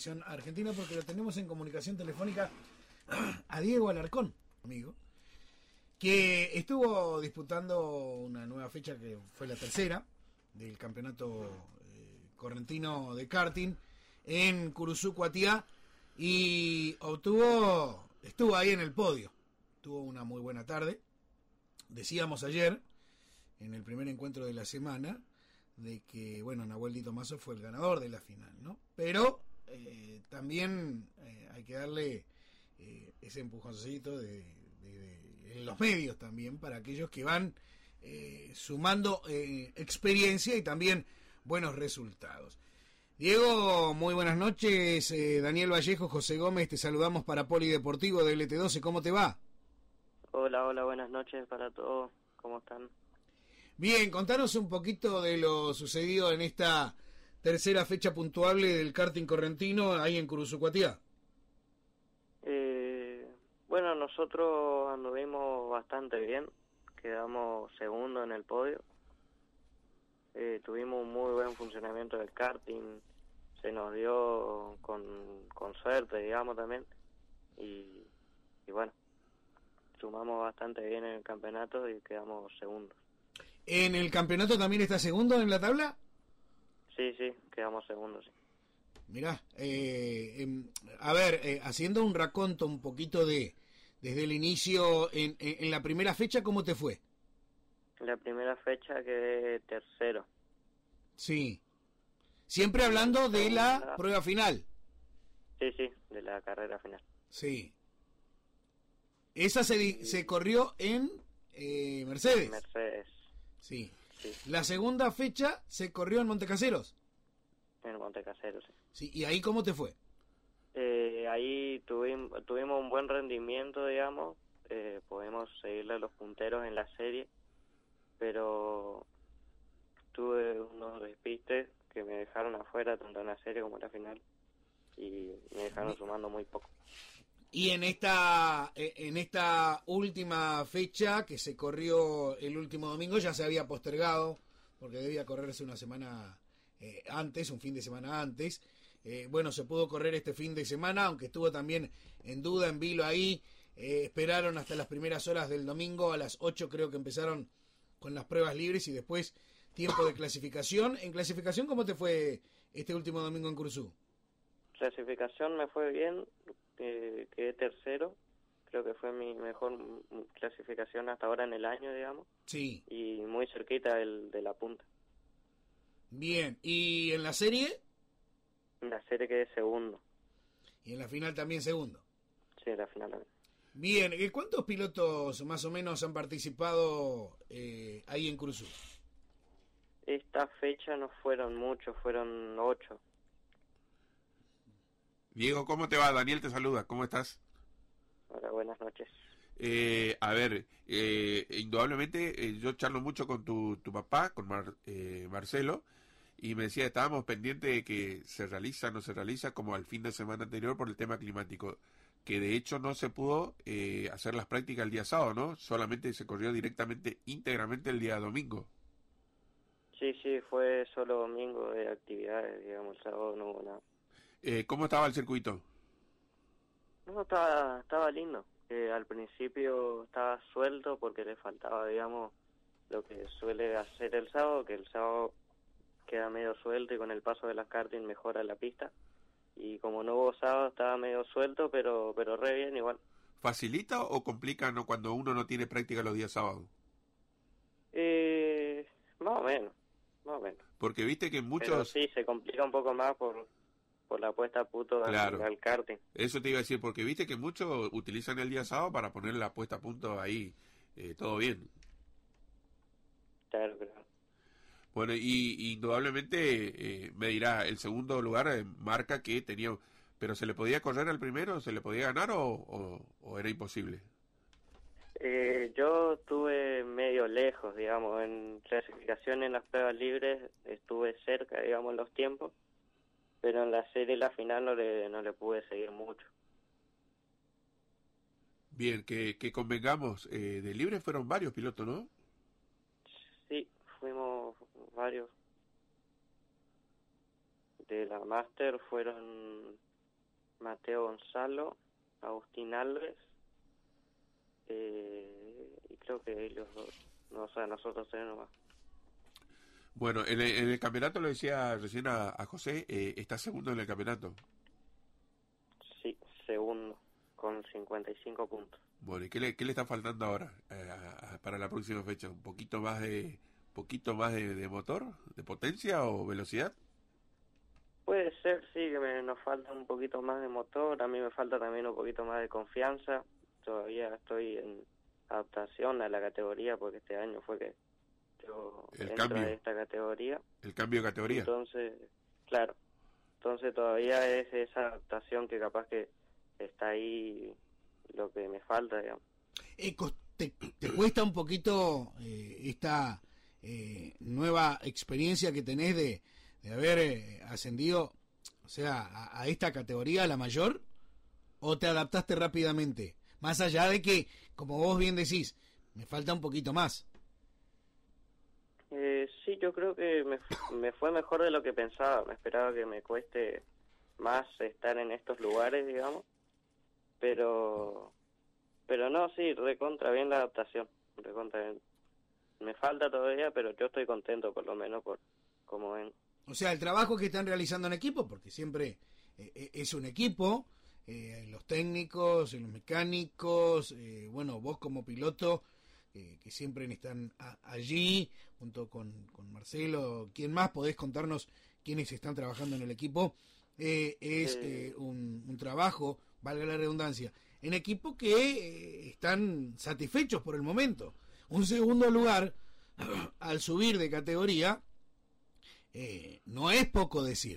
Argentina, porque lo tenemos en comunicación telefónica a Diego Alarcón, amigo, que estuvo disputando una nueva fecha que fue la tercera del campeonato correntino de karting en Curuzú, Cuatiá, y estuvo ahí en el podio. Tuvo una muy buena tarde. Decíamos ayer, en el primer encuentro de la semana, de que, bueno, Nahuel Di Tomaso fue el ganador de la final, ¿no? Pero también hay que darle ese empujoncito en los medios también, para aquellos que van sumando experiencia y también buenos resultados. Diego, muy buenas noches. Daniel Vallejo, José Gómez, te saludamos para Polideportivo de LT12. ¿Cómo te va? Hola, buenas noches para todos. ¿Cómo están? Bien, contanos un poquito de lo sucedido en esta tercera fecha puntuable del karting correntino ahí en Curuzú, Cuatiá. Bueno, nosotros anduvimos bastante bien. Quedamos segundo en el podio. Tuvimos un muy buen funcionamiento del karting. Se nos dio con suerte, digamos, también. Y bueno, sumamos bastante bien en el campeonato y quedamos segundos. ¿En el campeonato también está segundo en la tabla? Sí, quedamos segundos, sí. Mirá, a ver, haciendo un raconto un poquito desde el inicio, en la primera fecha, ¿cómo te fue? La primera fecha quedé tercero. Sí. Siempre hablando de la prueba final. Sí, de la carrera final. Sí. Esa se corrió en Mercedes. Mercedes. Sí. La segunda fecha se corrió en Montecaseros. En Montecaseros, sí. Sí, ¿y ahí cómo te fue? Ahí tuvimos un buen rendimiento, digamos. Podemos seguirle a los punteros en la serie, pero tuve unos despistes que me dejaron afuera tanto en la serie como en la final, y me dejaron sumando muy poco. Y en esta última fecha que se corrió el último domingo ya se había postergado porque debía correrse una semana antes, un fin de semana antes. Bueno, se pudo correr este fin de semana, aunque estuvo también en duda, en vilo ahí. Esperaron hasta las primeras horas del domingo, a las 8 creo que empezaron con las pruebas libres y después tiempo de clasificación. En clasificación, ¿cómo te fue este último domingo en Curuzú? Clasificación me fue bien, quedé tercero, creo que fue mi mejor clasificación hasta ahora en el año, digamos. Sí. Y muy cerquita de la punta. Bien, ¿y en la serie? En la serie quedé segundo. ¿Y en la final también segundo? Sí, en la final también. Bien, ¿cuántos pilotos más o menos han participado ahí en Curuzú? Esta fecha no fueron muchos, fueron 8. Diego, ¿cómo te va? Daniel te saluda, ¿cómo estás? Hola, buenas noches. A ver, indudablemente yo charlo mucho con tu papá, con Marcelo, y me decía, estábamos pendientes de que se realiza o no se realiza como al fin de semana anterior por el tema climático, que de hecho no se pudo hacer las prácticas el día sábado, ¿no? Solamente se corrió íntegramente el día domingo. Sí, fue solo domingo de actividades, digamos, el sábado no hubo nada. ¿Cómo estaba el circuito? No, estaba lindo. Al principio estaba suelto porque le faltaba, digamos, lo que suele hacer el sábado, que el sábado queda medio suelto y con el paso de las karting mejora la pista. Y como no hubo sábado estaba medio suelto, pero re bien igual. ¿Facilita o complica cuando uno no tiene práctica los días sábados? Más o menos. Porque viste que muchos... Pero sí, se complica un poco más por la puesta a punto al karting. Eso te iba a decir, porque viste que muchos utilizan el día sábado para poner la puesta a punto ahí, todo bien. Claro. Bueno, y indudablemente me dirá, el segundo lugar marca que tenía... ¿Pero se le podía correr al primero? ¿Se le podía ganar o era imposible? Yo estuve medio lejos, digamos, en clasificación en las pruebas libres, estuve cerca, digamos, en los tiempos, pero en la serie, la final, no le pude seguir mucho. Bien, que convengamos, de libre fueron varios pilotos, ¿no? Sí, fuimos varios. De la Master fueron Mateo Gonzalo, Agustín Alves, y creo que ellos dos, no, o sea, nosotros tres nomás. Bueno, en el campeonato, lo decía recién a José, está segundo en el campeonato. Sí, segundo, con 55 puntos. Bueno, ¿y qué le está faltando ahora para la próxima fecha? ¿Un poquito más de motor, de potencia o velocidad? Puede ser, sí, que nos falta un poquito más de motor, a mí me falta también un poquito más de confianza. Todavía estoy en adaptación a la categoría porque este año fue que yo entro a esta categoría. El cambio de categoría. Entonces, claro, entonces todavía es esa adaptación que capaz que está ahí lo que me falta, digamos. ¿Te cuesta un poquito esta nueva experiencia que tenés de haber ascendido, o sea, a esta categoría, a la mayor, o te adaptaste rápidamente? Más allá de que, como vos bien decís, me falta un poquito más. Sí, yo creo que me fue mejor de lo que pensaba. Me esperaba que me cueste más estar en estos lugares, digamos. Pero no, sí, recontra bien la adaptación. Recontra bien. Me falta todavía, pero yo estoy contento por lo menos por cómo ven. O sea, el trabajo que están realizando en equipo, porque siempre es un equipo, los técnicos, los mecánicos, bueno, vos como piloto, que siempre están allí, junto con Marcelo. ¿Quién más? ¿Podés contarnos quiénes están trabajando en el equipo? Es un trabajo, valga la redundancia, en equipo que están satisfechos por el momento. Un segundo lugar, al subir de categoría, no es poco decir.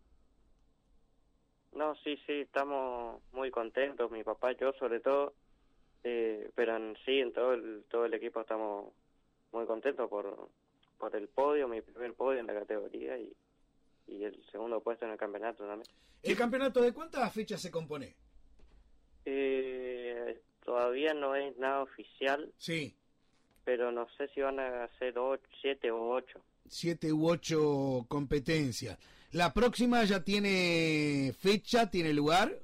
No, sí, estamos muy contentos, mi papá y yo sobre todo, pero en todo el equipo estamos muy contentos por el podio, mi primer podio en la categoría y el segundo puesto en el campeonato también. ¿El campeonato de cuántas fechas se compone? Todavía no es nada oficial. Sí. Pero no sé si van a ser 7 o 8. 7 u 8 competencias. ¿La próxima ya tiene fecha, tiene lugar?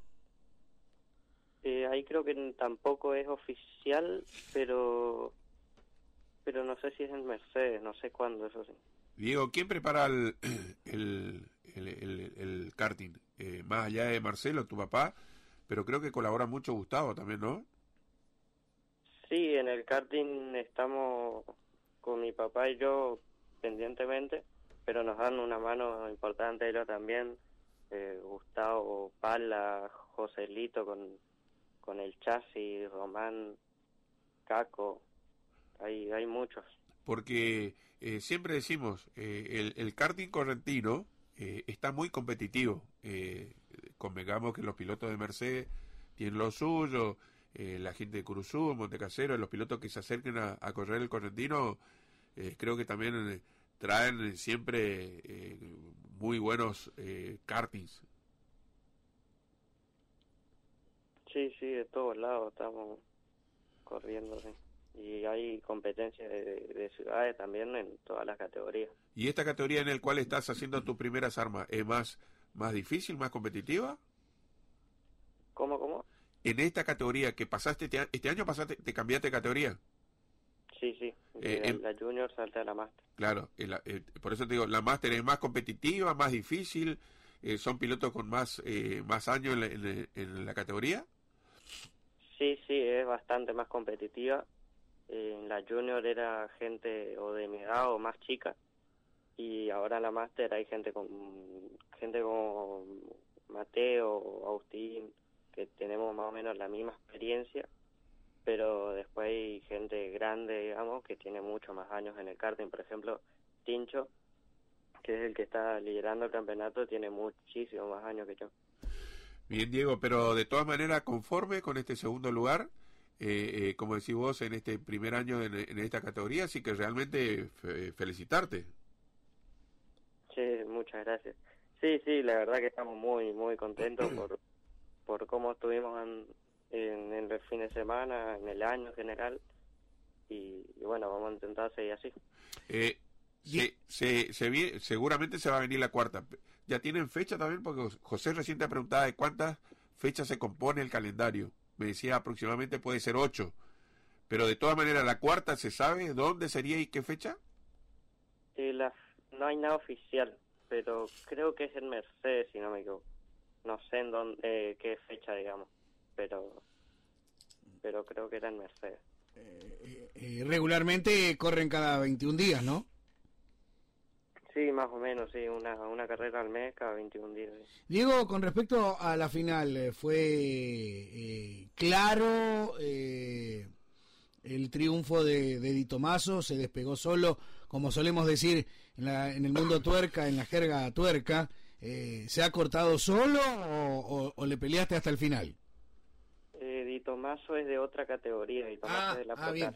Ahí creo que tampoco es oficial, pero no sé si es en Mercedes, no sé cuándo, eso sí. Diego, ¿quién prepara el karting? Más allá de Marcelo, tu papá, pero creo que colabora mucho Gustavo también, ¿no? Sí, en el karting estamos con mi papá y yo pendientemente, pero nos dan una mano importante ellos también, Gustavo, Pala, Joselito con el chasis, Román, Caco, hay muchos. Porque siempre decimos, el karting correntino está muy competitivo. Convengamos que los pilotos de Mercedes tienen lo suyo, la gente de Curuzú, Montecasero, los pilotos que se acerquen a correr el correntino, creo que también traen siempre muy buenos kartings. Sí, de todos lados estamos corriendo, sí. Y hay competencias de ciudades también en todas las categorías. ¿Y esta categoría en la cual estás haciendo tus primeras armas es más difícil, más competitiva? ¿Cómo? En esta categoría que pasaste, este año te cambiaste de categoría. Sí. La Junior salté a la Master. Claro, por eso te digo, la Master es más competitiva, más difícil, son pilotos con más años en la categoría. Sí, es bastante más competitiva. En la Junior era gente o de mi edad o más chica, y ahora en la Master hay gente como Mateo, Agustín, que tenemos más o menos la misma experiencia, pero después hay gente grande, digamos, que tiene muchos más años en el karting. Por ejemplo, Tincho, que es el que está liderando el campeonato, tiene muchísimos más años que yo. Bien, Diego, pero de todas maneras, conforme con este segundo lugar, como decís vos, en este primer año en esta categoría, así que realmente felicitarte. Sí, muchas gracias. Sí, la verdad que estamos muy, muy contentos por cómo estuvimos en el fin de semana, en el año en general, y bueno, vamos a intentar seguir así. Seguramente se va a venir la cuarta. ¿Ya tienen fecha también? Porque José recién te preguntaba de cuántas fechas se compone el calendario. Me decía aproximadamente puede ser 8. Pero de todas maneras, la cuarta, ¿se sabe dónde sería y qué fecha? No hay nada oficial, pero creo que es en Mercedes, si no me equivoco. No sé en dónde, qué fecha, digamos, pero creo que era en Mercedes. Regularmente corren cada 21 días, ¿no? Sí, más o menos, sí, una carrera al mes cada 21 días. Sí. Diego, con respecto a la final, ¿fue claro el triunfo de Di Tommaso? ¿Se despegó solo? Como solemos decir en el mundo tuerca, en la jerga tuerca, ¿se ha cortado solo o le peleaste hasta el final? Di Tommaso es de otra categoría, Di Tommaso es de la Pro bien. Car.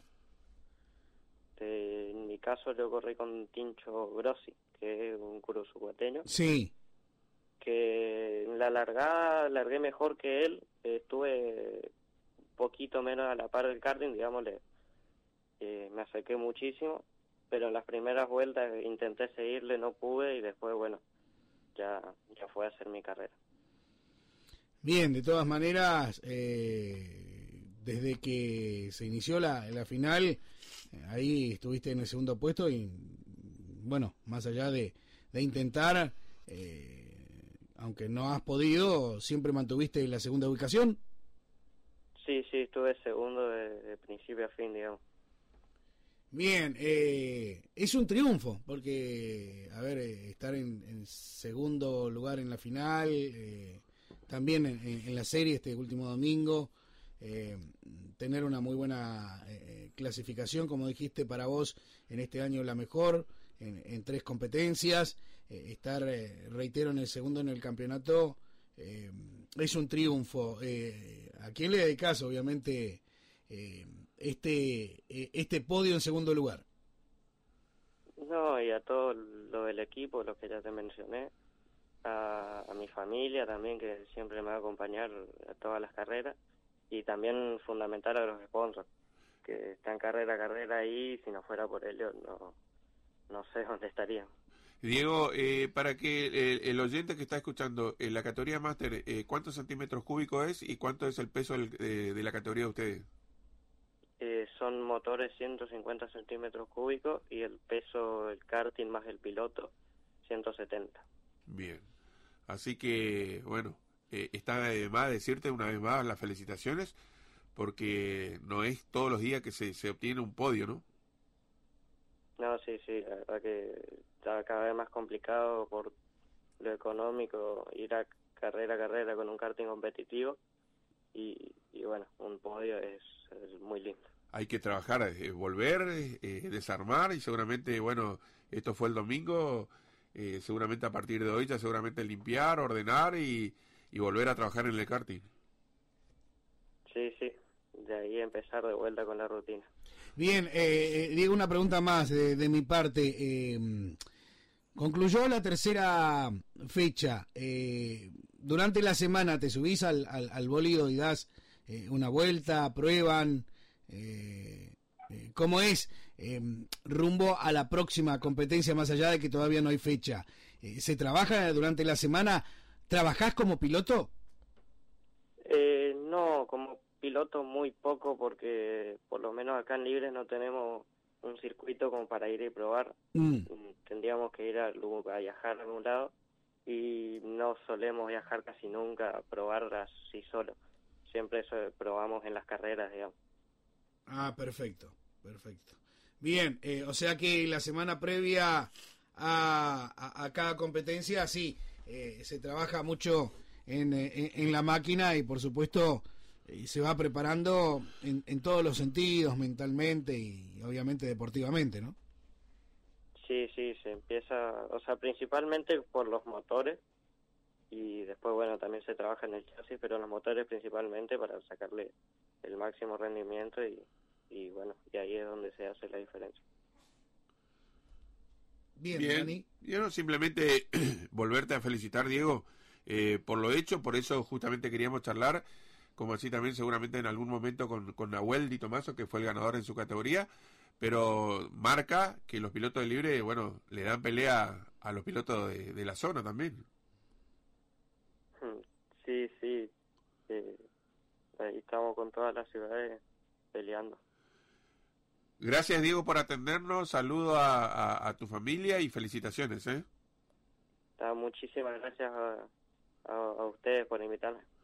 En mi caso yo corrí con Tincho Grossi, que es un curuzucuateño. Sí. Que en la largada largué mejor que él, estuve un poquito menos a la par del karting, digámosle, me acerqué muchísimo, pero en las primeras vueltas intenté seguirle, no pude y después, bueno, ya fue a hacer mi carrera. Bien, de todas maneras, desde que se inició la final, ahí estuviste en el segundo puesto y, bueno, más allá de intentar, aunque no has podido, siempre mantuviste la segunda ubicación. Sí, estuve segundo de principio a fin, digamos. Bien, es un triunfo, porque, a ver, estar en segundo lugar en la final, también en la serie este último domingo, tener una muy buena clasificación, como dijiste, para vos en este año la mejor, en 3 competencias, estar, reitero, en el segundo en el campeonato, es un triunfo. ¿A quién le dedicás, obviamente, este podio en segundo lugar? No, y a todo lo del equipo, lo que ya te mencioné, a mi familia también, que siempre me va a acompañar a todas las carreras, y también fundamental a los sponsors, que están carrera a carrera ahí, si no fuera por ellos no sé dónde estarían. Diego, para que el oyente que está escuchando, la categoría Máster, ¿cuántos centímetros cúbicos es y cuánto es el peso de la categoría de ustedes? Son motores 150 centímetros cúbicos y el peso del karting más el piloto 170. Bien, así que bueno, está de más decirte una vez más las felicitaciones, porque no es todos los días que se obtiene un podio, ¿no? No, sí, la verdad que está cada vez más complicado por lo económico ir a carrera con un karting competitivo y bueno, un podio es muy lindo. Hay que trabajar, volver, desarmar y seguramente, bueno, esto fue el domingo, seguramente a partir de hoy ya seguramente limpiar, ordenar y volver a trabajar en el karting. Sí, de ahí empezar de vuelta con la rutina. Bien, Diego, una pregunta más de mi parte. Concluyó la tercera fecha. Durante la semana te subís al bólido y das una vuelta, prueban. ¿Cómo es rumbo a la próxima competencia, más allá de que todavía no hay fecha? ¿Se trabaja durante la semana? ¿Trabajás como piloto? No, como piloto muy poco, porque por lo menos acá en Libres no tenemos un circuito como para ir y probar. Tendríamos que ir a viajar a algún lado y no solemos viajar casi nunca a probar así solo. Siempre eso probamos en las carreras, digamos. Ah, perfecto. Bien, o sea que la semana previa a cada competencia, sí, se trabaja mucho en la máquina y por supuesto se va preparando en todos los sentidos, mentalmente y obviamente deportivamente, ¿no? Sí, se empieza, o sea, principalmente por los motores y después, bueno, también se trabaja en el chasis, pero los motores principalmente para sacarle el máximo rendimiento y bueno, y ahí es donde se hace la diferencia. Bien. Dani. Yo simplemente volverte a felicitar, Diego, por lo hecho, por eso justamente queríamos charlar, como así también seguramente en algún momento con Nahuel Di Tommaso, que fue el ganador en su categoría, pero marca que los pilotos de libre, bueno, le dan pelea a los pilotos de la zona también. Sí, ahí estamos con todas las ciudades peleando. Gracias, Diego, por atendernos. Saludo a tu familia y felicitaciones, ¿eh? Muchísimas gracias a ustedes por invitarme.